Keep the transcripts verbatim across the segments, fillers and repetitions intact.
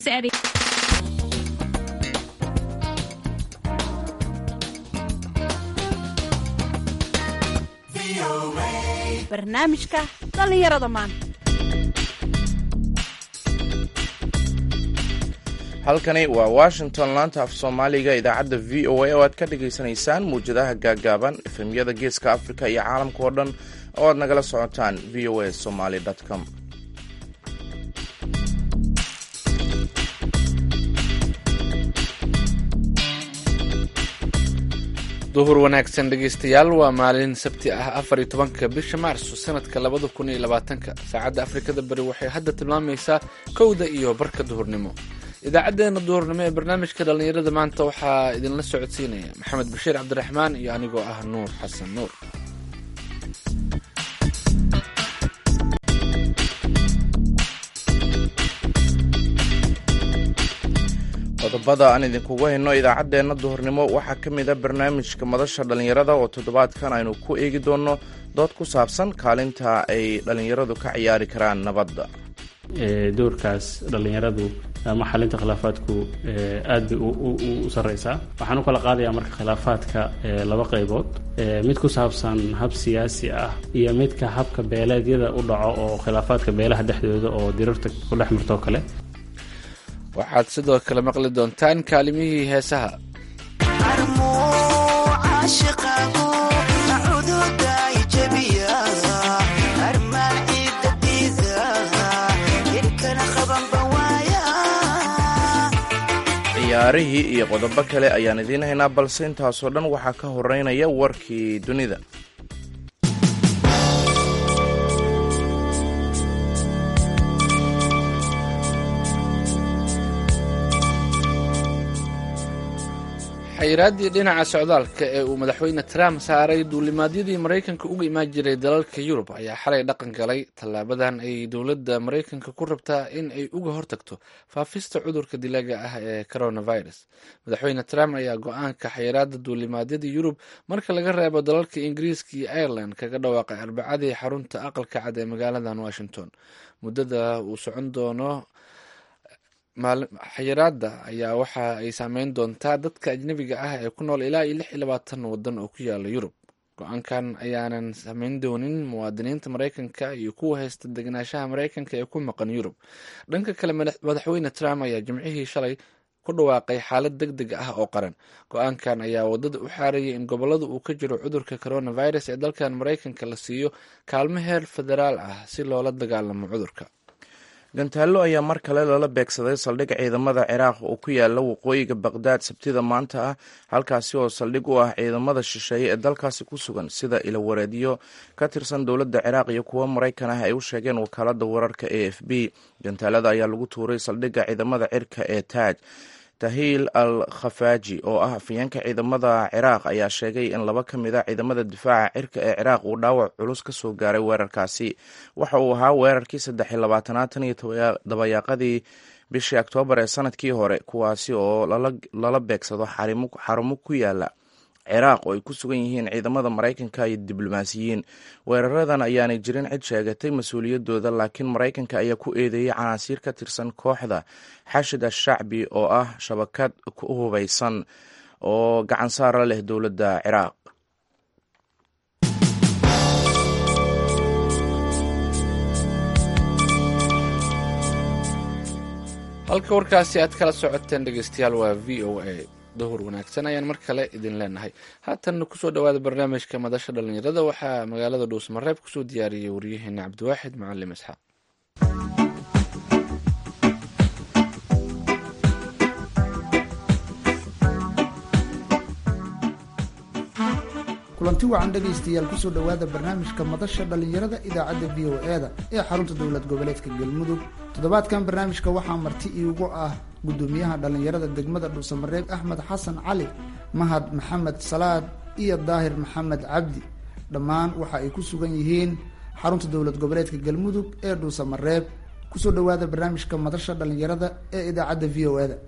barnaamijka dhalinyarada maanta. halkani waa washington, laanta af soomaaliga idaacadda v o a oo aad ka dhagaysanaysaan muwjadaha gaaggaaban efemyada geeska africa iyo caalamka oo dhan oo aad nagala socotaan v o a somaly com. duhur wanaagsan dhegaystayaal, waa maalin sabti ah afar iyo tobanka bisha maarso sanadka labada kun iyo labaatanka. saacadda afrikada bari waxay hadda tilmaamaysaa kowda iyo barka duhurnimo. idaacaddeenna duhurnimo ee barnaamijka dhallinyarada maanta waxaa idinla socodsiinaya maxamed bashiir cabdiraxmaan iyo anigoo ah nuur xasan nuur. qodobada aan idinkugu hayno idaacaddeenna duhurnimo waxaa ka mid a barnaamijka madasha dhallinyarada oo toddobaadkan aynu ku eegi doonno dood ku saabsan kaalinta ay dhallinyaradu ka ciyaari karaan nabadda. doorkaas dhallinyaradu ama xalinta khilaafaadku aad bay u sarreysaa. waxaan u kala qaadayaa marka khilaafaadka laba qaybood, mid ku saabsan hab siyaasi ah iyo midka habka beeleedyada u dhaco oo khilaafaadka beelaha dhexdooda oo dirarta ku dhex martoo kale. waxaad sidoo kale maqli doontaan kaalimihii heesaha. ciyaarihii iyo qodobo kale ayaan idiin haynaa, balse intaasoo dhan waxaa ka horeynaya warkii dunida. xayiraaddii dhinaca socdaalka ee uu madaxweyne trump saaray duulimaadyadii maraykanka uga imaan jiray dalalka yurub ayaa xalay dhaqan galay. tallaabadan ay dowladda maraykanka ku rabtaa in ay uga hortagto faafista cudurka dilaaga ah ee coronavirus. madaxweyne trump ayaa go-aanka xayiraadda duulimaadyada yurub marka laga reebo dalalka ingiriiska iyo ireland kaga dhawaaqay arbacadii xarunta aqalka cad ee magaaladan washington. muddada uu socon doono xayiraadda ayaa waxa ay saameyn doontaa dadka ajnabiga ah ee ku nool ilaa iyo lix iyo labaatan wadan oo ku yaala yurub. go-aankan ayaanan saameyn doonin muwaadiniinta maraykanka iyo kuwa haysta degenaanshaha maraykanka ee ku maqan yurub. dhanka kale, madaxweyne trump ayaa jimcihii shalay ku dhawaaqay xaalad deg deg ah oo qaran. go-aankan ayaa wadada u xaarayay in gobolada uu ka jiro cudurka coronavirus ee dalkan maraykanka la siiyo kaalmo heer federaal ah si loola dagaalamo cudurka. gantaallo ayaa mar kale lala beegsaday saldhig ciidamada ciraaq oo ku yaala waqooyiga baqdaad sabtida maanta ah, halkaasi oo saldhig u ah ciidamada shisheeye ee dalkaasi ku sugan, sida ilawareedyo ka tirsan dowladda ciraaq iyo kuwo maraykan ah ay u sheegeen wakaalada wararka a f b. gantaalada ayaa lagu tuuray saldhigga ciidamada cirka ee taaj. tahiil al khafaaji oo ah afayeenka ciidamada ciraaq ayaa sheegay in laba ka mid a ciidamada difaaca cirka ee ciraaq uu dhaawac culus ka soo gaaray weerarkaasi. waxa uu ahaa weerarkii saddex iyo labaatanaad tan iyo dabayaaqadii bishii oktoobar ee sanadkii hore, kuwaasi oo lala beegsado xarumo ku yaala ciraaq oo ay ku sugan yihiin ciidamada maraykanka iyo diblomaasiyiin. weeraradan ayaanay jirin cid sheegatay mas-uuliyadooda, laakiin maraykanka ayaa ku eedeeyey canaasiir ka tirsan kooxda xashid ashacbi oo ah shabakad ku hubaysan oo gacan saara leh dowladda ciraaq. halka warkaasi aad kala socoteen dhegeystayaal waa v o a. duhur wanaagsan ayaan mar kale idin leenahay. haatanna kusoo dhawaada barnaamijka madasha dhallinyarada. waxaa magaalada dhuusmareeb kusoo diyaariyey waryaheena cabdiwaaxid macalim isxaaq. kulanti wacan dhegaystayaal kusoo dhowaada barnaamijka madasha dhallinyarada idaacadda v o e da ee xarunta dowlad goboleedka galmudug. toddobaadkan barnaamijka waxaa marti iigu ah gudoomiyaha dhallinyarada degmada dhuusamareeb axmed xasan cali, mahad maxamed salaad iyo daahir maxamed cabdi. dhammaan waxa ay ku sugan yihiin xarunta dowlad goboleedka galmudug ee dhuusamareeb. kusoo dhowaada barnaamijka madasha dhallinyarada ee idaacadda v o e da.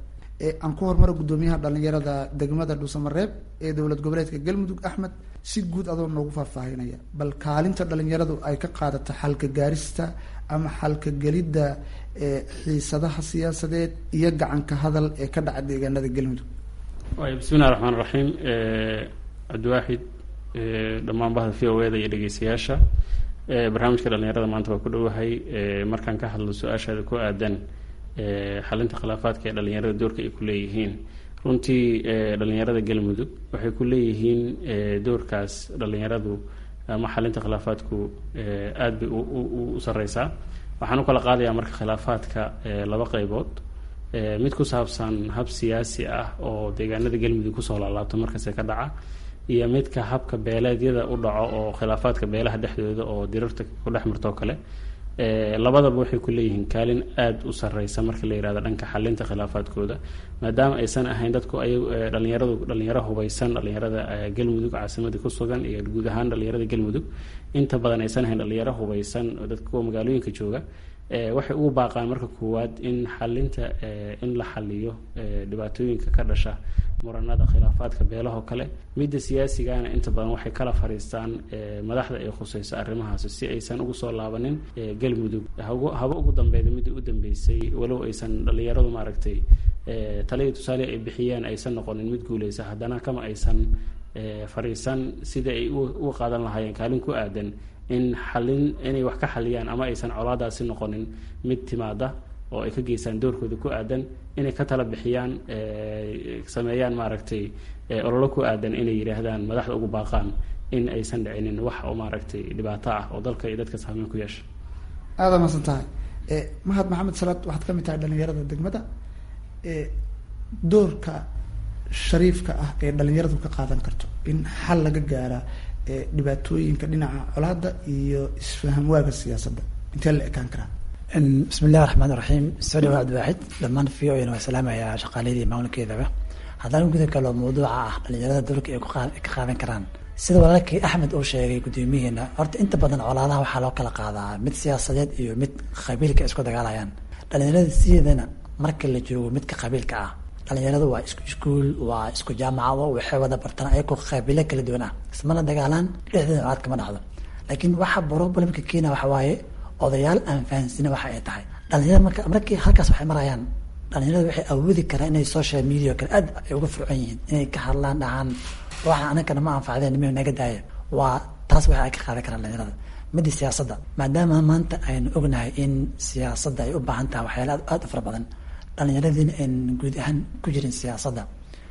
aan ku hormaro guddoomiyaha dhalinyarada degmada dhuusamareeb ee dowlad goboleedka galmudug axmed si guud adoo noogu faahfaahinaya bal kaalinta dhalinyaradu ay ka qaadato xalka gaarista ama xalka gelidda xiisadaha siyaasadeed iyo gacanka hadal ee ka dhaca deegaanada galmudug. bismillahi raxmaan raxiim. cabdiwaaxid, dhammaan bahda v o eda iyo dhegeystayaasha barnaamijka dhalinyarada maanta waa ku dhowahay. markaan ka hadlo su-aashaada ku aadan xalinta khilaafaadka ee dhalinyarada doorka ay ku leeyihiin, runtii dhalinyarada galmudug waxay ku leeyihiin doorkaas dhalinyaradu ama xalinta khilaafaadku aada bay u sareysaa. waxaan u kala qaadayaa marka khilaafaadka laba qeybood, mid ku saabsan hab siyaasi ah oo deegaanada galmudug kusoo laalaabto markasta ka dhaca, iyo midka habka beeleedyada u dhaco oo khilaafaadka beelaha dhexdooda oo dirarta ku dhex martoo kale. labadaba waxay ku leeyihiin kaalin aada u sareysa marka la yihahdo dhanka xalinta khilaafaadkooda, maadaama aysan ahayn dadku ay dhalinyaradu dhalinyaro hubeysan, dhalinyarada galmudug caasimada ku sugan iyo guud ahaan dhalinyarada galmudug inta badan aysan ahayn dhalinyaro hubeysan oo dadka kuwa magaalooyinka jooga. waxay ugu baaqaan marka koowaad in xalinta in la xaliyo dhibaatooyinka ka dhasha muranada khilaafaadka beelahoo kale. midda siyaasigana inta badan waxay kala fariistaan madaxda ay khuseyso arrimahaas si aysan ugu soo laabanin galmudug haba ugu dambeyda midda u dambeysay, walow aysan dhalinyaradu maaragtay taliya tusaale ay bixiyeen aysan noqonin mid guuleysa, haddana kama aysan fariisan sida ay uga qaadan lahaayeen kaalin ku aadan in xalin inay wax ka xaliyaan ama aysan colaadaasi noqonin mid timaada oo ay ka geystaan doorkooda ku aadan inay ka tala bixiyaan, sameeyaan maaragtay ololo ku aadan inay yidhaahdaan madaxda ugu baaqaan in aysan dhicinin wax oo maaragtay dhibaato ah oo dalka iyo dadka saameyn ku yeesha. aada masan tahay. mahad maxamed salaad, waxaad ka mid tahay dhalinyarada degmada. doorka shariifka ah ee dhalinyaradu ka qaadan karto in xal laga gaara dhibaatooyinka dhinaca colaada iyo isfaham waaga siyaasadda intee la ekaan karaa? bismi illahi raxmaan raxiim. soo dhawaad cabdiwaaxid, dhammaan v o na waa salaamayaa shaqaaleyda maamulkeedaba. haddaan guda galo mawduuca ah dhalinyarada doorka ay ka qaadan karaan, sida walaalkii axmed uu sheegay guddoomiyaheena, horta inta badan colaadaha waxaa loo kala qaadaa mid siyaasadeed iyo mid qabiilka isku dagaalayaan. dhalinyarada sideedana marka la joogo midka qabiilka ah, dhalinyaradu waa isku iskuul, waa isku jaamacado, waxay wada bartaan ayagoo qabiilo kala duwan ah, ismana dagaalaan, dhexdeeda colaad kama dhacdo. laakiin waxa problemka keena waxa waaye odayaal aan fahansina waxa ay tahay. dhalinyarada marka markii halkaas waxay marayaan, dhalinyaradu waxay awoodi karaan inay social media kale aad ay uga fircoon yihiin, inay ka hadlaan dhahaan waxaan anagana ma anfacdeen mi naga daaya. waa taas waxa ay ka qaadan karaan dhalinyarada. midda siyaasadda, maadaama maanta aynu ognahay in siyaasadda ay u baahan tahay waxyaala aada u fara badan, dhalinyaradiina aynan guud ahaan ku jirin siyaasadda,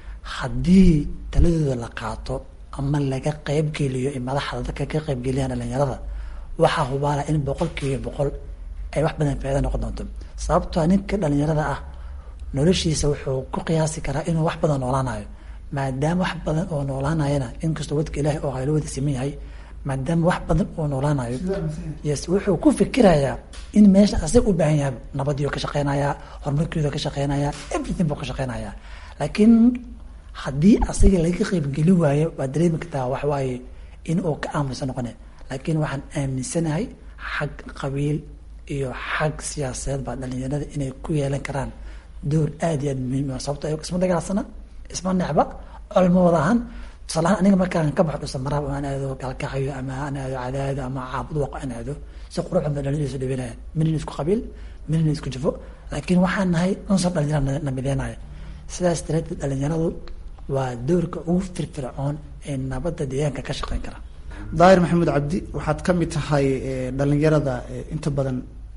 haddii taladooda la qaato ama laga qeybgeliyo madaxda dadka ka qeybgeliyaan dhalinyarada, waxaa hubaala in boqolkiiba boqol ay wax badan faaida noqon doonto. sababtoo ninka dhalinyarada ah noloshiisa wuxuu ku qiyaasi karaa inuu wax badan noolaanayo, maadaama wax badan oo noolaanayana inkastoo wadka ilaahay oo haylo wada siman yahay, maadaama wax badan oo noolaanayo yes wuxuu ku fikirayaa in meesha asaga u baahan yahay nabadiyo ka shaqeynayaa, horumarkooda ka shaqeynayaa, everything buu ka shaqeynayaa. laakiin haddii asaga laga qeybgelin waayo waa dareemi kartaa wax waaye in uu ka aamusan noqone. laakiin waxaan aaminsanahay xag qabiil iyo xag siyaasadeed baa dhalinyarada inay ku yeelan karaan door aada iyo aad muhiim ah, sababto ay isma dagaalsana, isma necba, colma wada ahaan. tusaalahaan aniga markaan ka baxo dhusamaraab aan aado galkacayo ama aan aado cadaado ama caabud waqo aan aado, si quruxda dhalinyarada dhaweynayan, minina isku qabiil, minina isku jafo, laakiin waxaan nahay unsur dhalinyarada na mideenaya. sidaas daraadeed dhalinyaradu waa doorka ugu firfircoon ee nabadda deegaanka ka shaqeyn kara. daahir maxamuud cabdi, waxaad ka mid tahay dhalinyarada inta badan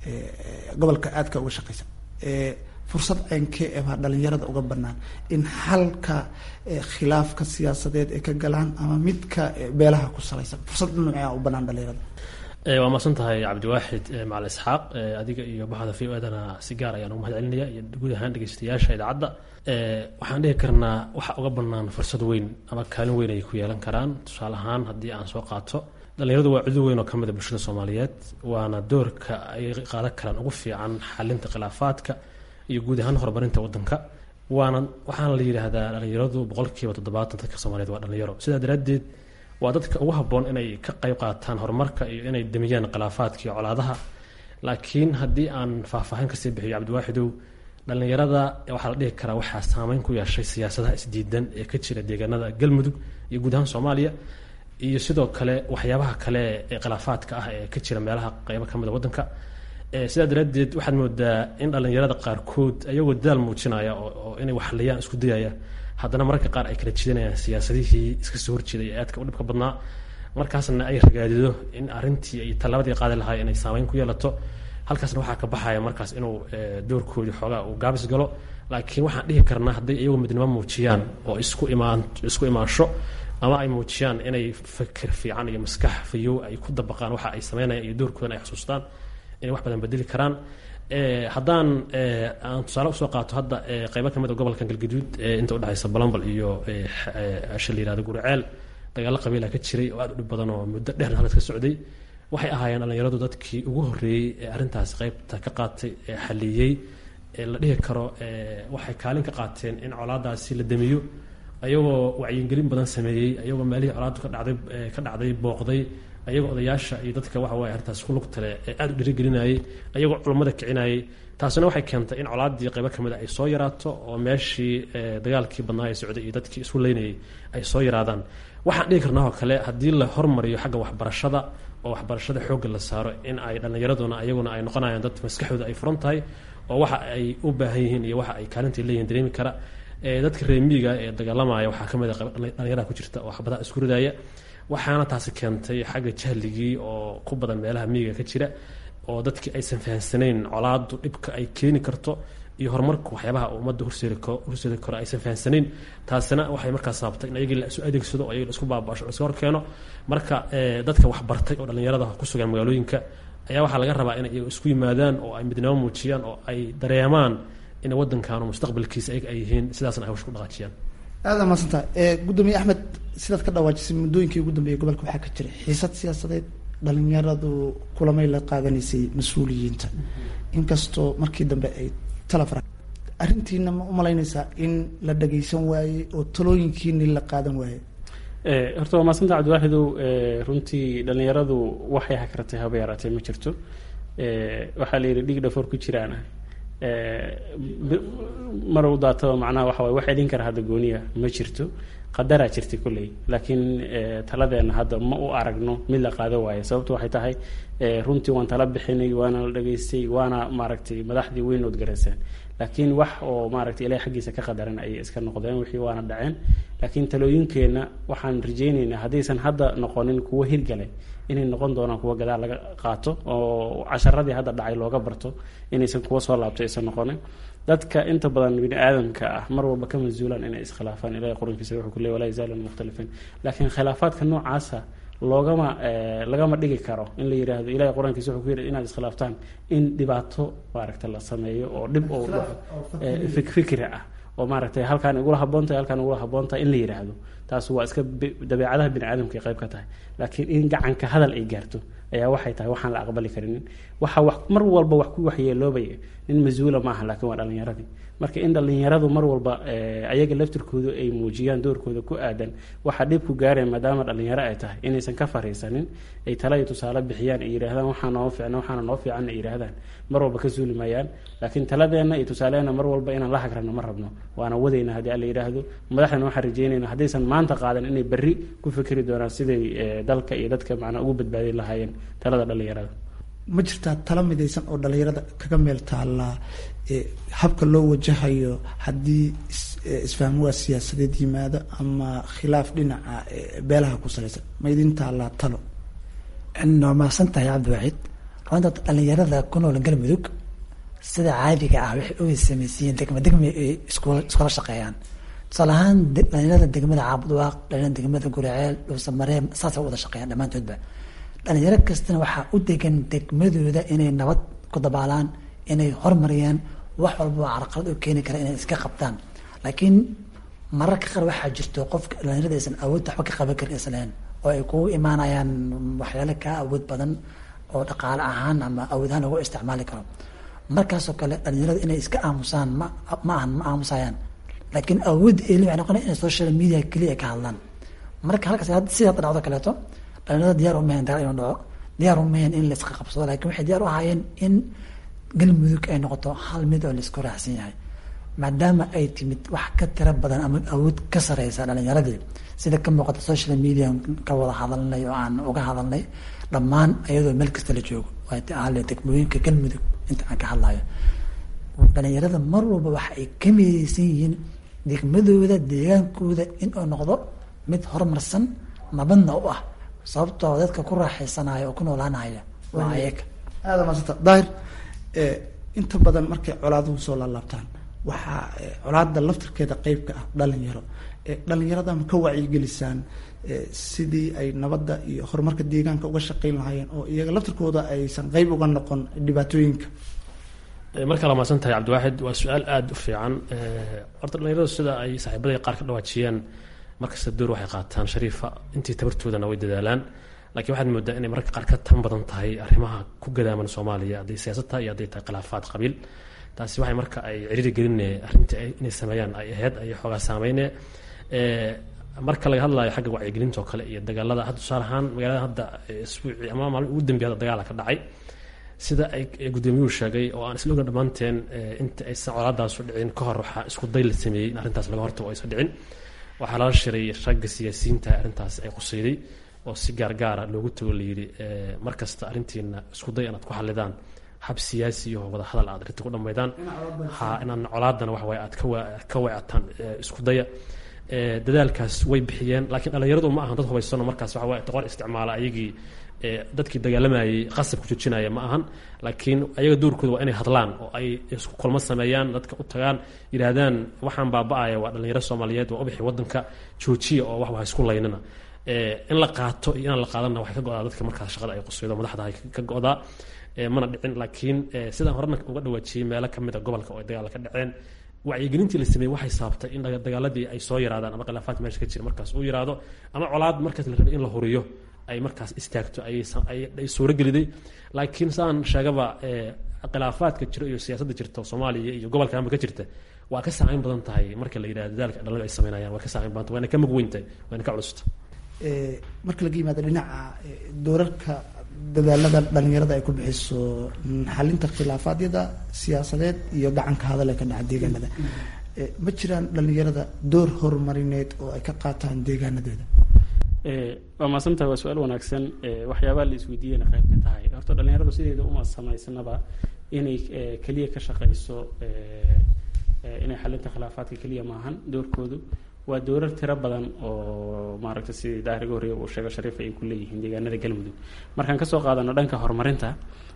gobolka aadka uga shaqeysa. fursad ceynkee e baa dhalinyarada uga banaan in xalka khilaafka siyaasadeed ay ka galaan ama midka beelaha ku salaysan, fursad noocea u banaan dhalinyarada? waa mahadsan tahay cabdiwaaxid macali isxaaq, adiga iyo baxda v o edana si gaar ayaan ugu mahad celinaya iyo guud ahaan dhegeystayaasha idaacadda. waxaan dhihi karnaa waxa uga banaan fursad weyn ama kaalin weyn ay ku yeelan karaan. tusaale ahaan haddii aan soo qaato, dhalinyaradu waa cudur weyn oo kamid a bulshada soomaaliyeed, waana doorka ay qaadan karaan ugu fiican xalinta khilaafaadka iyo guud ahaan horumarinta wadanka. waana waxaana la yidhaahdaa dhalinyaradu boqolkiiba toddobaatan dadka soomaaliyeed waa dhalinyaro. sidaa daraadeed waa dadka ugu habboon inay ka qayb qaataan horumarka iyo inay damiyaan khilaafaadka iyo colaadaha. laakiin haddii aan faahfaahin kasii bixiyo cabdiwaaxidow, dhalinyarada waxaa la dhihi karaa waxaa saameyn ku yeeshay siyaasadaha isdiidan ee ka jira deegaanada galmudug iyo guud ahaan soomaaliya iyo sidoo kale waxyaabaha kale ee khilaafaadka ah ee ka jira meelaha qeybo kamid a waddanka sidaa daraadeed waxaad moodaa in dhalinyarada qaarkood ayagoo dadaal muujinaya oo inay waxliyaan isku dayaya haddana mararka qaar ay kala jidanayaan siyaasadihii iska soo horjeeday ee aadka u dhibka badnaa markaasna ay ragaadido in arrintii ay tallaabadii qaadi lahaay inay saameyn ku yeelato halkaasna waxaa ka baxaya markaas inuu doorkoodii xoogaa uu gaabis galo laakiin waxaan dhihi karnaa hadday iyagoo midnimo muujiyaan oo isku imaan isku imaansho ama ay muujiyaan inay fikir fiican iyo maskax fayow ay ku dabaqaan waxa ay sameynayaan iyo doorkoodan ay xusuustaan inay wax badan bedeli karaan haddaan aan tusaale usoo qaato hadda qeybo kamid a gobolkan galgaduud inta udhexaysa balambal iyo asha la yihahdo guriceel dagaalo qabiila ka jiray oo aad u dhib badan oo muddo dheerna halkaas ka socday waxay ahaayeen dhalinyaradu dadkii ugu horreeyey ee arrintaas qeybta ka qaatay ee xaliyey ee la dhihi karo waxay kaalin ka qaateen in colaadaasi la damiyo ayagoo wacyigelin badan sameeyey ayagoo meelihii colaadu ka dhacday ka dhacday booqday ayagoo odayaasha iyo dadka waxa waaye arrintaas ku lugtale ee aada u dhiirigelinayay ayagoo culummada kicinayay taasina waxay keentay in colaadii qaybo kamid a ay soo yaraato oo meeshii dagaalkii badnaa ee socday iyo dadkii isu leynayay ay soo yaraadaan waxaan dhihi karnaa oo kale haddii la hormariyo xagga waxbarashada oo waxbarashada xoogga la saaro in ay dhallinyaraduna ayaguna ay noqonayaan dad maskaxdooda ay furan tahay oo waxa ay u baahan yihiin iyo waxa ay kaalinta leeyihin dareemi kara dadka reemiga ee dagaalamaya waxaa kamid a dhalinyarada ku jirta oo xabadaha isku ridaya waxaana taasi keentay xagga jahligii oo ku badan meelaha miyiga ka jira oo dadkii aysan fahansanayn colaadu dhibka ay keeni karto iyo horumarka waxyaabaha ummadda horseedi karo aysan fahansanayn taasina waxay markaas sababtay in ayagii la isu adeegsado oo ayagii la isku baabasho la iska horkeeno marka dadka waxbartay oo dhallinyarada ku sugan magaalooyinka ayaa waxaa laga rabaa inay iyagu isku yimaadaan oo ay midnimo muujiyaan oo ay dareemaan in waddankaanu mustaqbalkiisa ayaga ay yihiin sidaasna ay hawsha ku dhaqaajiyaan aada maadsantaha gudoomiye axmed sidaad ka dhawaajisay muddooyinkii ugu dambeeyay gobolka waxaa ka jiray xiisad siyaasadeed dhalinyaradu kulamay la qaadanaysay mas-uuliyiinta inkastoo markii dambe ay talafara arrintiina ma umalaynaysaa in la dhagaysan waayey oo talooyinkiini la qaadan waayey horta waa maasanta cabdiwaaxidow runtii dhalinyaradu waxay hakartay haba yaraatee ma jirto waxaa la yidhi dhig dhafoor ku jiraana mar u daataba macnaha waxa waye wax idin kara hadda gooniya ma jirto qadaraa jirtay kolley laakiin taladeena hadda ma u aragno mid la qaado waayo sababto waxay tahay runtii waan tala bixinay waana la dhageystay waana maaragtay madaxdii weynood garayseen laakiin wax oo maaragtay ilaahay xaggiisa ka qadaran ayay iska noqdeen wixii waana dhaceen laakiin talooyinkeenna waxaan rajaynaynaa haddaysan hadda noqonin kuwo hirgalay inay noqon doonaan kuwo gadaal laga qaato oo casharadii hadda dhacay looga barto inaysan kuwa soo laabto aysan noqonin dadka inta badan bini aadamka ah mar walba ka mas-uulaan inay iskhilaafaan ilahay qur-aankiisa wuxuu ku leey walaa yazaaluuna mukhtalifiin laakiin khilaafaadka noocaasa loogama lagama dhigi karo in la yidhaahdo ilahay qur-aankiisa wuxuu ku yidhi inaad iskhilaaftaan in dhibaato maaragta la sameeyo oo dhib oo fikri ah oo maaragtay halkaan igula haboontahay halkaan igula haboontahay in la yidhaahdo taas waa iska dabeecadaha bini aadamka ay qayb ka tahay laakiin in gacanka hadal ay gaarto ayaa waxay tahay waxaan la aqbali karinin waxa wax mar walba wax ku waxyeeloobay nin mas-uula maaha laakiin waa dhalinyaradii marka in dhalinyaradu mar walba ayaga laftirkooda ay muujiyaan doorkooda ku aadan waxaa dhib ku gaaraya maadaama dhalinyaro ay tahay inaysan ka fariisanin ay tala iyo tusaale bixiyaan ay yidhaahdaan waxaa noo fiicna waxaana noo fiicanna ay yidhaahdaan mar walba ka suuli maayaan laakiin taladeenna iyo tusaaleena mar walba inaan la hagrano ma rabno waana wadayna haddii alla yidhaahdo madaxdana waxaan rajeynayna haddaysan maanta qaadan inay berri ku fikri doonaan siday dalka iyo dadka macnaa ugu badbaadin lahaayeen talada dhalinyarada ma jirtaa tala midaysan oo dhalinyarada kaga meel taallaa habka loo wajahayo haddii isfahmwaa siyaasadeed yimaado ama khilaaf dhinaca beelaha ku salaysan ma idin taallaa talo waa mahadsan tahay cabdiwaxiid runta dhalinyarada ku nool galmudug sida caadiga ah waxay uga samaysiiyeen degma degma ay iskula shaqeeyaan tusaale ahaan dhalinyarada degmada caabudwaaq dhalinyarada degmada guraceel dhuusamareeb saasay wada shaqeeyaan dhammaantoodba dhalinyaro kastana waxaa u degan degmadooda inay nabad ku dabaalaan inay horumariyaan wax walba carqalad u keeni kara inay iska qabtaan laakiin mararka qaar waxaa jirto qofka dhalinyarada aysan awood waxba ka qaban karin isleen oo ay kugu imaanayaan waxyaalo kaa awood badan oo dhaqaale ahaan ama awood ahaan lagu isticmaali karo markaasoo kale dhalinyarada inay iska aamusaan ma ma ahan ma aamusayaan laakiin awood eli waxay noqonaya inay social media keliya ka hadlaan marka halkaas sida hadda dhacdo kaleeto dhalinyarada diyaar umahayn dagaal inuu dhaco diyaar umahayn in la iska qabsado laakiin waxay diyaar u ahaayeen in galmudug ay noqoto hal mid oo laisku raacsan yahay maadaama ay timid wax ka tiro badan ama awood ka sareysa dhalinyaradii sida ka muuqata social media ka wada hadalnay oo aan uga hadalnay dhammaan iyadoo meel kasta la joogo waale degmooyinka galmudug inta aan ka hadlayo dhalinyarada mar walba waxa ay ka mideysan yihiin degmadooda deegaankooda in uu noqdo mid horumarsan nabadna u ah sababtoo dadka ku raaxaysanaya oo ku noolaanaya waa ayaga aada maasanta daahir inta badan markay colaaduhu soo laalaabtaan waxaa colaada laftirkeeda qeybka ah dhalinyaro dhalinyarada ma ka wacyigelisaan sidii ay nabadda iyo horumarka deegaanka uga shaqeyn lahaayeen oo iyaga laftirkooda aysan qeyb uga noqon dhibaatooyinka markaa la maasan tahay cabdiwaaxid waa su-aal aada u fiican horta dhalinyaradu sida ay saaxiibaday qaar ka dhawaajiyeen markasta door waxay qaataan shariifa intii tabartoodana way dadaalaan lakiin waxaad moodaa inay mararka qaar ka tan badan tahay arrimaha ku gadaaman soomaaliya hadday siyaasad tahay iyo hadday tahay khilaafaad qabiil taasi waxay marka ay ciriiri geline arrintii inay sameeyaan ay ahayd ay xoogaa saameyne marka laga hadlayo xagga wacyigelinta oo kale iyo dagaalada hadda tusaale ahaan magaalada hadda isbuucii ama maalin ugu dambeya hadda dagaala ka dhacay sida ay gudoomiyuhu sheegay oo aan isla ogna dhammaanteen inta aysan colaadaasu dhicin ka hor waxaa isku day la sameeyey in arrintaas laga hortago aysan dhicin waxaa lala shiray ragga siyaasiyiinta arrintaas ay quseyday oo si gaargaara loogu tago layidhi mar kasta arrintiina isku day inaad ku xalidaan hab siyaasi iyo wada hadal aad arrinta ku dhammaydaan ha inaan colaadana waxa waye aad ka weecataan isku daya dadaalkaas way bixiyeen laakiin dhalinyaradu ma ahan dad hubaysano markaas waxa waye toqor isticmaala ayagii dadkii dagaalamayay qasab ku joojinaya ma ahan laakiin ayaga doorkooda waa inay hadlaan oo ay isku kulmo sameeyaan dadka u tagaan yidhaahdaan waxaan baaba-aya waa dhalinyaro soomaaliyeed waa ubixi wadanka joojiya oo wax waa isku laynina in la qaato iyo inaan la qaadana waxay ka go-daa dadka markaas shaqada ay qusaydo madaxda ay ka go-daa mana dhicin laakiin sidaan horena uga dhawaajiyey meelo kamid a gobolka oo ay dagaal ka dhaceen wacyigelintii la sameeyey waxay saabtay in dagaaladii ay soo yaraadaan ama khilaafaad meesha ka jira markaas uu yaraado ama colaad markaas la rabay in la horiyo ay markaas istaagto ay suurogeliday laakiin saan sheegaba khilaafaadka jiro iyo siyaasadda jirta soomaaliya iyo gobolka amba ka jirta waa ka saameyn badan tahay marka la yidhahdo dadaalka dhalinyaradu ay sameynayaan waa ka saameyn badan tahay waana ka mugweyntahay waana ka culusta marka laga yimaado dhinaca doorarka dadaalada dhalinyarada ay ku bixiso xalinta khilaafaadyada siyaasadeed iyo gacanka hadal ee ka dhaca deegaanada ma jiraan dhalinyarada door horumarineed oo ay ka qaataan deegaanadooda waa maasantahay waa su-aal wanaagsan waxyaabaha la isweydiiyana qayb ka tahay horta dhalinyaradu sideeda uma samaysanaba inay keliya ka shaqeyso inay xalinta khilaafaadka keliya maahan doorkoodu waa doorar tiro badan oo maaragtay sidii daahriga horreeya uu sheego shariif ay ku leeyihiin deegaanada galmudug markaan kasoo qaadano dhanka horumarinta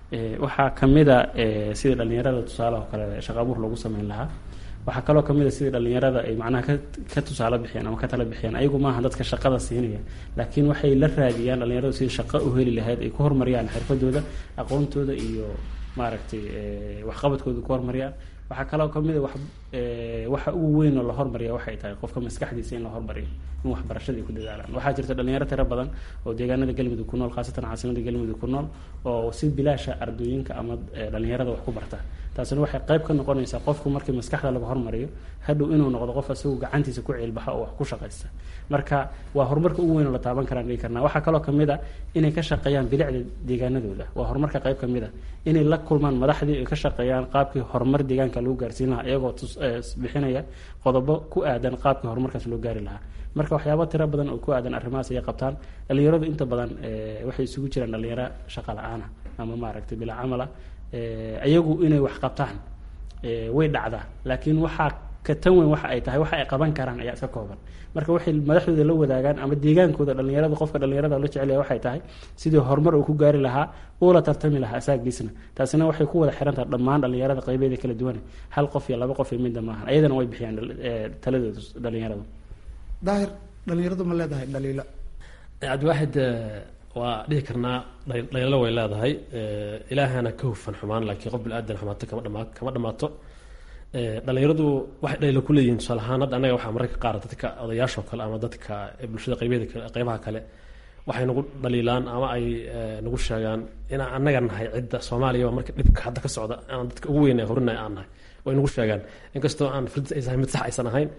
waxaa kamid a sidii dhalinyarada tusaale oo kale shaqa abuur loogu sameyn lahaa waxaa kaloo kamid a sidii dhalinyarada ay macnaha ka ka tusaale bixiyaan ama ka tala bixiyaan ayagu maaha dadka shaqada siinaya laakiin waxay la raadiyaan dhalinyaradu sidii shaqo u heli lahayd ay ku horumariyaan xirfadooda aqoontooda iyo maaragtay waxqabadkooda ku horumariyaan waxaa kaloo kamid a waxa ugu weyn oo la hormariya waxay tahay qofka maskaxdiisa in la hormariyo in waxbarashadii ku dadaalaan waxaa jirta dhalinyaro tiro badan oo deegaanada galmudug ku nool khaasatan caasimada galmudug ku nool oo si bilaasha ardooyinka ama dhalinyarada wax ku barta taasina waxay qayb ka noqonaysaa qofku markii maskaxda laga hormariyo hadhow inuu noqdo qof isagu gacantiisa ku ciilbaxa oo wax ku shaqaysta marka waa horumarka ugu weyn oo la taaban karaan dhigi karnaa waxaa kaloo kamid a inay ka shaqeeyaan bilicda deegaanadooda waa horumarka qayb kamid a inay la kulmaan madaxdii ay ka shaqeeyaan qaabkii horumar deegaanka lagu gaarsiin lahaa iyagoo bixinaya qodobo ku aadan qaabkii horumarkaas loo gaari lahaa marka waxyaaba tiro badan oo ku aadan arrimahaas ayay qabtaan dhalinyaradu inta badan waxay isugu jiraan dhalinyaro shaqa la-aana ama maaragtay bilaa camala ayagu inay wax qabtaan way dhacdaa laakiin waxaa ka tan weyn waxa ay tahay waxa ay qaban karaan ayaa iska kooban marka waxay madaxdooda la wadaagaan ama deegaankooda dhalinyarada qofka dhalinyarada la jecel yahay waxay tahay sidii horumar uu ku gaari lahaa uu la tartami lahaa asaagiisna taasina waxay ku wada xiran tahay dhammaan dhalinyarada qaybeeda kala duwan hal qof iyo laba qof iyo midna maahan ayadana way bixiyaan taladooda dhalinyaradu daahir dhalinyaradu ma leedahay dhaliilo cabdiwaaxid waa dhihi karnaa dhaliilo way leedahay ilaahana ka hufan xumaan laakiin qof bil-aadan xumaato kama dhama kama dhamaato dhalinyaradu waxay dhaliilo ku leeyihiin tusaale ahaan hadda annaga waxaa mararka qaar dadka odayaashoo kale ama dadka bulshada qaybeeda qeybaha kale waxay nagu dhaliilaan ama ay nagu sheegaan inaan annaga nahay cidda soomaaliya marka dhibka hadda ka socda aan dadka ugu weynay horinay aan nahay way nagu sheegaan inkastoo aan firdis aysan mid sax aysan ahayn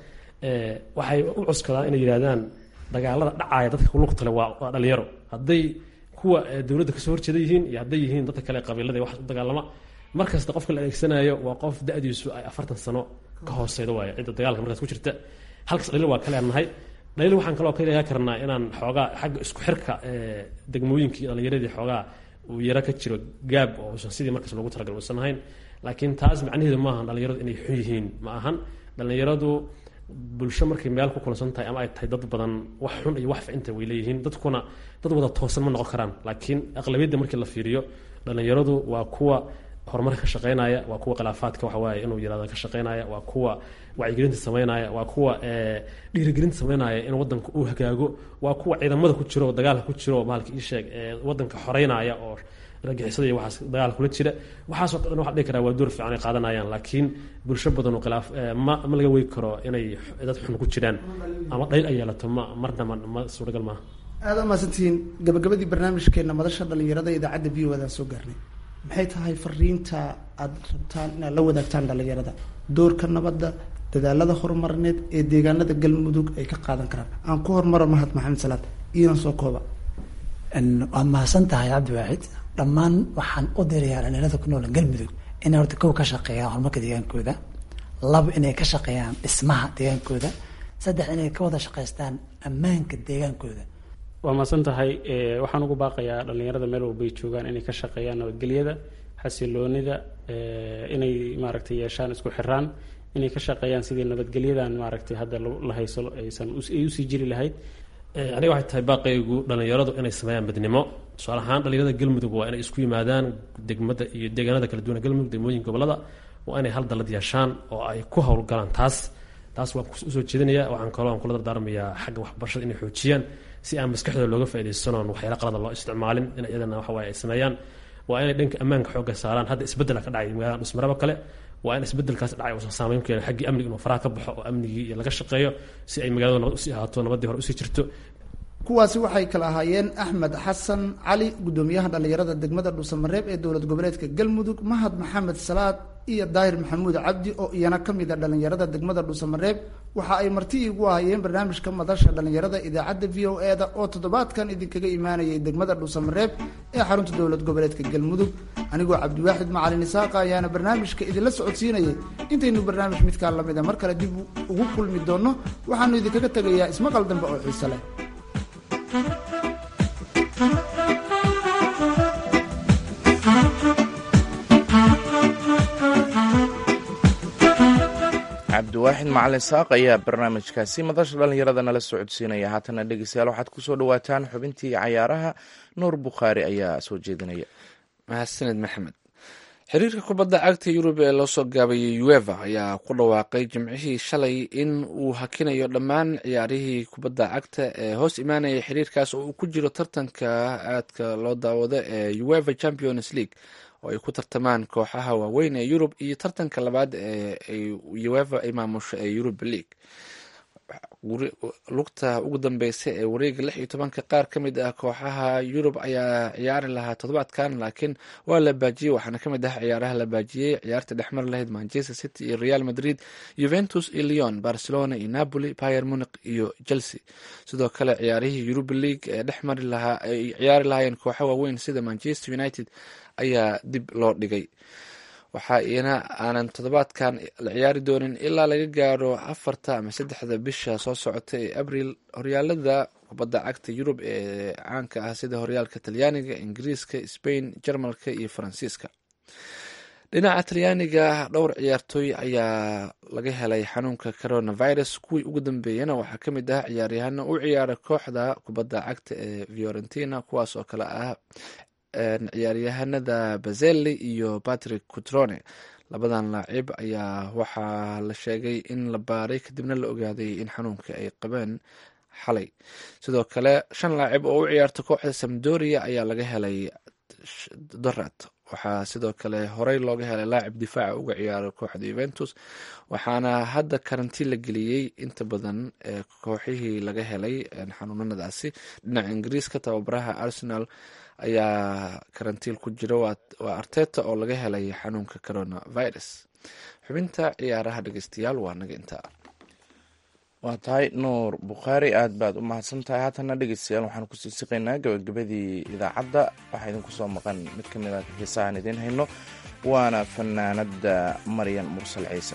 waxay u cuskadaan inay yidhahdaan dagaalada dhacaaya dadka kulugtale waa waa dhalinyaro hadday kuwa dowladda kasoo horjeeda yihiin iyo hadday yihiin dadka kale qabiilada wax u dagaalama markasta qofka la adeegsanayo waa qof da-diisu ay afartan sano ka hooseyda waayo cidda dagaalka markaas ku jirta. halkaas dhaliil waa ka leenahay. dhaliil waxaan kaloo ka leeyahay karnaa inaan xoogaa xagga isku xirka degmooyinkii dhalinyaradii xoogaa uu yaro ka jiro gaab oo uusan sidii markaas loogu talagal uusan ahayn. laakiin taas macnaheedu maahan dhalinyaradu inay xun yihiin, ma ahan. dhalinyaradu bulsho markay meel ku kulansan tahay ama ay tahay dad badan wax xun iyo wax ficinta way leeyihiin. dadkuna dad wada toosan ma noqon karaan, laakiin aqlabiyadda markii la fiiriyo dhalinyaradu waa kuwa horumarka ka shaqeynaya, waa kuwa khilaafaadka waxa waaye inuu yiraahdo ka shaqeynaya, waa kuwa wacyigelinta sameynaya, waa kuwa dhiirigelinta sameynaya in wadanka uu hagaago, waa kuwa ciidamada ku jiro dagaalka ku jiro maalka ii sheeg wadanka xoreynaya oo ragixisada iyo waxaas dagaal kula jira. waxaasoo dhan waxaa dhihi karaa waa door fiican ay qaadanayaan, laakiin bulsho badan oo khilaaf ma ma laga weegi karo inay dad xun ku jiraan ama dhayl ay yeelato ma marna ma suuragal maaha. aada umahadsantihiin. gabagabadii barnaamijkeena madasha dhalinyarada idaacadda v o adaan soo gaarnay. maxay tahay fariinta aada rabtaan inaad la wadaagtaan dhalinyarada doorka nabadda dadaalada horumarineed ee deegaanada galmudug ay ka qaadan karaan? aan ku hormaro mahad maxamed salaad iidan soo kooba. waa mahadsan tahay cabdiwaaxid. dhammaan waxaan u dirayaa dhalinyarada ku nool galmudug inay horta kow ka shaqeeyaan horumarka deegaankooda, labo inay ka shaqeeyaan dhismaha deegaankooda, saddex inay ka wada shaqaystaan ammaanka deegaankooda. waa mahadsan tahay. waxaan ugu baaqayaa dhalinyarada meel walbay joogaan inay ka shaqeeyaan nabadgelyada, xasiloonida, inay maaragtay yeeshaan isku xiraan, inay ka shaqeeyaan sidii nabadgelyadan maaragtay hadda la hayso aysan ay usii jiri lahayd. aniga waxay tahay baaqaygu dhalinyaradu inay sameeyaan midnimo. tusaale ahaan dhalinyarada galmudug waa inay isku yimaadaan degmada iyo deegaanada kala duwan galmudug, degmooyinka gobolada waa inay hal dalad yeeshaan oo ay ku howlgalaan. taas taas waan usoo jeedinaya. waxaan kaloo aan kula dardaarmayaa xagga waxbarashada inay xoojiyaan si aan maskaxdooda looga faa'iidaysanoon waxyaala qalada loo isticmaalin, in iyadana waxa waaye ay sameeyaan. waa inay dhanka ammaanka xoogga saaraan. hadda isbeddela ka dhacay magaalada dhismaraba kale, waa in isbeddelkaas dhacay uusan saameyn ku yeelin xaggii amniga inuu faraha ka baxo oo amnigii iyo laga shaqeeyo si ay magaalada nabad usii ahaato, nabaddii hore usii jirto. kuwaasi waxay kala ahaayeen axmed xasan cali gudoomiyaha dhalinyarada degmada dhuusamareeb ee dowlad goboleedka galmudug, mahad maxamed salaad iyo daahir maxamuud cabdi oo iyana ka mid a dhalinyarada degmada dhuusamareeb. waxa ay marti igu ahayeen barnaamijka madasha dhalinyarada idaacadda v o e da oo toddobaadkan idinkaga imaanayay degmada dhuusamareeb ee xarunta dowlad goboleedka galmudug. anigoo cabdiwaaxid macalin isaaqa ayaana barnaamijka idinla socodsiinayay. intaynu barnaamij midkaa lamid a mar kale dib ugu kulmi doono waxaanu idinkaga tegayaa ismaqal dambe oo xiise leh. cabdiwaaxid macalin saaq ayaa barnaamijkaasi madasha dhalinyarada nala socodsiinaya. haatana dhegeystayaal waxaad kusoo dhawaataan xubintii cayaaraha. nuur bukhaari ayaa soo jeedinaya. mahadsaned maxamed. xiriirka kubadda cagta yurub ee loo soo gaabayay ueva ayaa ku dhawaaqay jimcihii shalay in uu hakinayo dhammaan ciyaarihii kubadda cagta ee hoos imaanayay xiriirkaas oo uu ku jiro tartanka aadka loo daawado ee ueva champions league oo ay ku tartamaan kooxaha waaweyn ee yurub iyo tartanka labaad ee ueva ay maamusho ee Europa League. lugta ugu dambeysa ee wareega lix iyo tobanka qaar ka mid ah kooxaha Yurub ayaa ciyaari lahaa toddobaadkan, laakiin waa la baajiyey. waxaana ka mid ah ciyaaraha la baajiyey ciyaarta dhexmar lahayd Manchester City iyo Real Madrid, Juventus iyo Lyon, Barcelona iyo Napoli, Bayern Munich iyo Chelsea. sidoo kale ciyaarihii Europa League ee dhexmari lahaa ay ciyaari lahaayeen kooxo waaweyn sida Manchester United ayaa dib loo dhigay. waxaa iyana aanan toddobaadkan la ciyaari doonin ilaa laga gaaro afarta ama saddexda bisha soo socota ee abriil. horyaalada kubadda cagta yurub ee caanka ah sida horyaalka talyaaniga, ingiriiska, Spain, jarmalka iyo faransiiska. dhinaca talyaaniga dhowr ciyaartooy ayaa laga helay xanuunka coronavirus. kuwii ugu dambeeyana waxaa ka mid ah ciyaaryahano u ciyaara kooxda kubadda cagta ee Fiorentina, kuwaas oo kale ah ciyaaryahanada Bazelli iyo Patrick Cutrone. labadan laacib ayaa waxaa la sheegay in la baaray kadibna la ogaaday in xanuunka ay qabeen xalay. sidoo kale shan laacib oo u ciyaarta kooxda Sampdoria ayaa laga helay dorat. waxaa sidoo kale horey looga helay laacib difaaca uga ciyaara kooxda Juventus, waxaana hadda karantiin la geliyey inta badan ee kooxihii laga helay xanuunadaasi. dhinaca Ingiriiska, tababaraha Arsenal ayaa karantiil ku jira, waa Arteta oo laga helay xanuunka coronavirus. xubinta ciyaaraha dhegeystayaal waa naga intaa. waa tahay nuur bukhaari aad baad u mahadsan tahay. haatana dhegeystayaal waxaan kusii siqaynaa gabagabadii idaacadda. waxaa idinku soo maqan mid ka mid a xiisahaan idiin hayno, waana fanaanada maryan mursal ciise.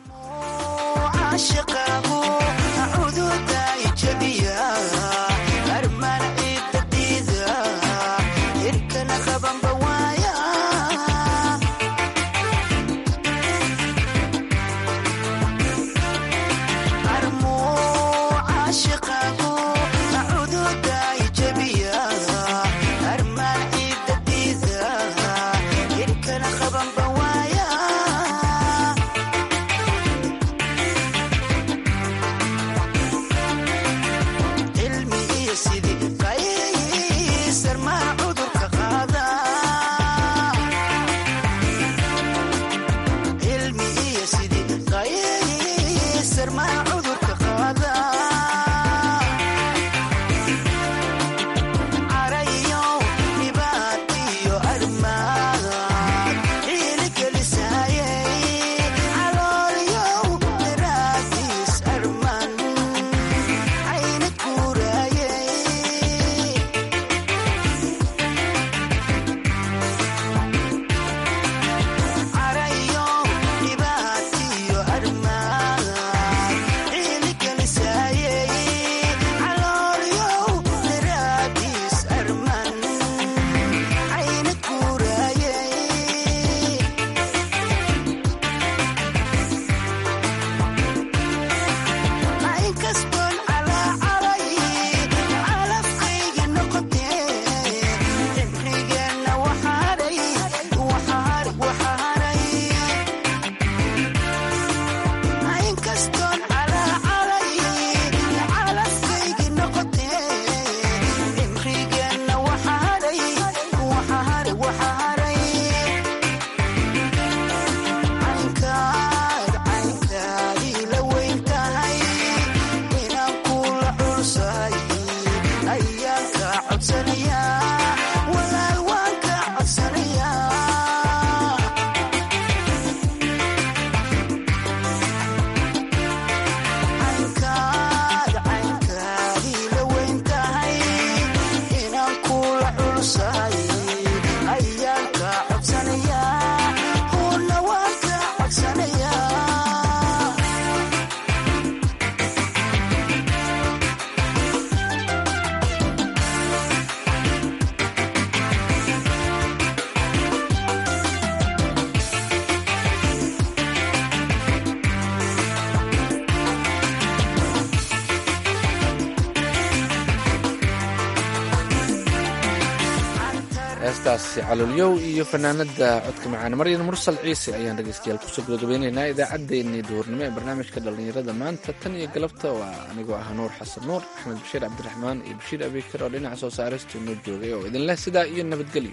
heestaasi calolyow iyo fanaanada codka macaan maryan mursal ciise ayaan dhegeystayaal kusoo gabagabeynaynaa idaacaddeenii duhurnimo ee barnaamijka dhallinyarada maanta tan iyo galabta. waa anigoo ah nuur xasan nuur, axmed bashiir cabdiraxmaan iyo bashiir abikar oo dhinaca soo saarista noo joogay oo idin leh sidaa iyo nabadgelyo.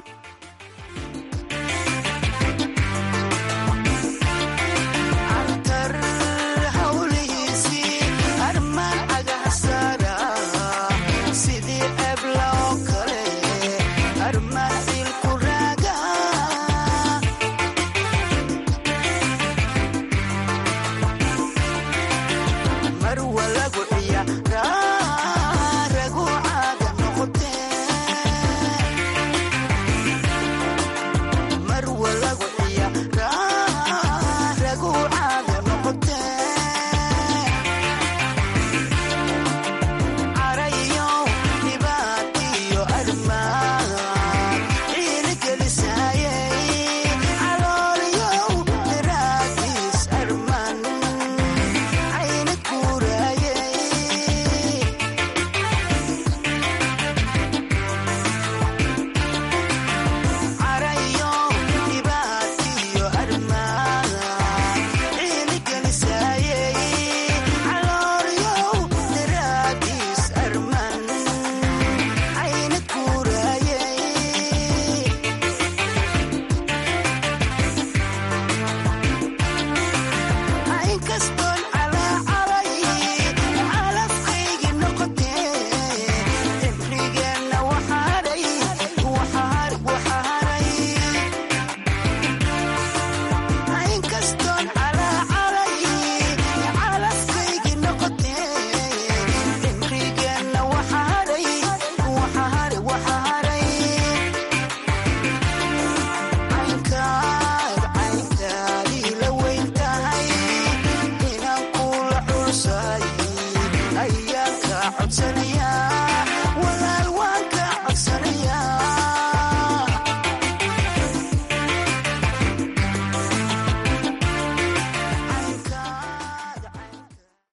tusay